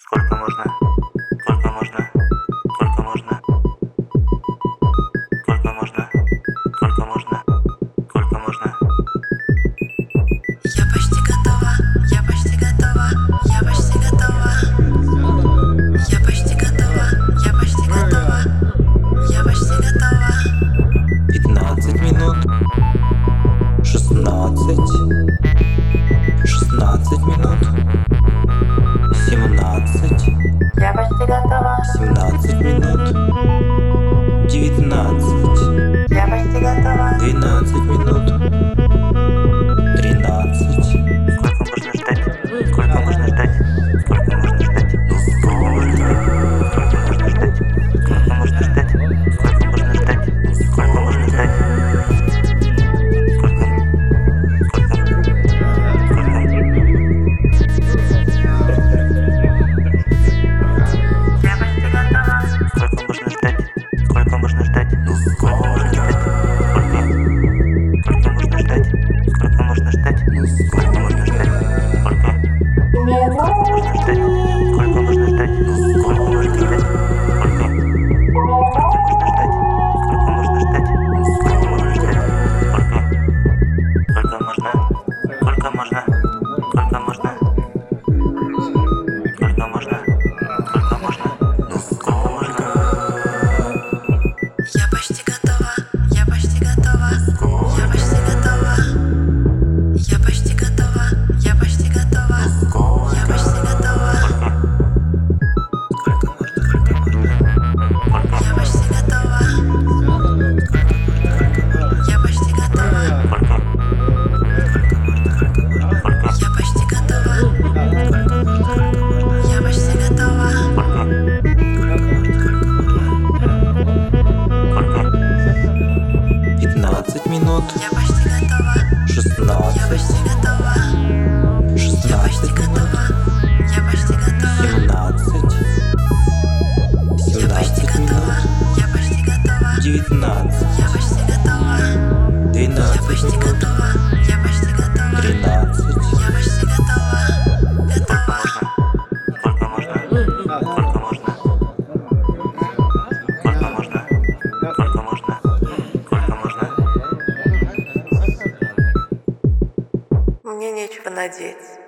Сколько можно? Сколько можно? Сколько можно? Сколько можно? Сколько можно? Сколько можно? Я почти готова, я почти готова, я почти готова. Я почти готова, я почти готова, я почти готова. 15 минут, 16 минут, 17, Я почти готова, 17 минут, 19, я почти готова. 12 минут, 13. Сколько можно ждать? Сколько можно ждать? Сколько можно ждать? Сколько можно ждать? Сколько можно ждать? Сколько можно ждать? Сколько можно ждать? Я почти готова, Сколько можно ждать? Сколько можно ждать? Сколько можно ждать? Сколько можно ждать? Сколько можно ждать? Сколько можно ждать? Сколько можно ждать? Сколько можно ждать? Сколько можно ждать? Сколько можно ждать? Сколько можно? Сколько можно? Сколько можно? Сколько можно? Сколько можно? Сколько можно? я почти готова, я почти готова, я почти готова. Я почти готова, я почти готова, я почти готова. Сколько можно? Сколько можно? Я почти готова, я почти готова, я почти готова, я почти готова. 15 минут, Я почти готова, 16, я почти готова, я 16 почти минут, готова, я почти готова, 17, я почти 17 готова, минут, я почти готова, 19, я почти готова, я 12 почти минут, готова, я почти готова, 13, я почти готова, готова. Сколько можно? Сколько можно? Сколько можно? Сколько можно? Сколько можно? Мне нечего надеть.